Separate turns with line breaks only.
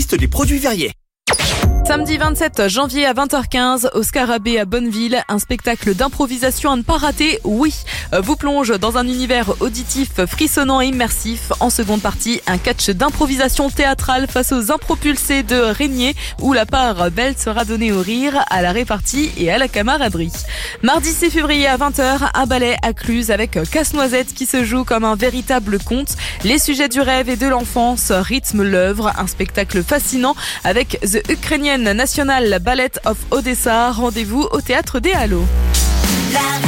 liste des produits Verrier.
Samedi 27 janvier à 20h15, au Scarabée à Bonneville, un spectacle d'improvisation à ne pas rater, oui. Vous plonge dans un univers auditif frissonnant et immersif. En seconde partie, un catch d'improvisation théâtrale face aux impropulsés de Régnier, où la part belle sera donnée au rire, à la répartie et à la camaraderie. Mardi 6 février à 20h, un ballet à Cluse avec Casse-Noisette qui se joue comme un véritable conte. Les sujets du rêve et de l'enfance rythment l'œuvre. Un spectacle fascinant avec The Ukrainian National Ballet of Odessa. Rendez-vous au Théâtre des Halles.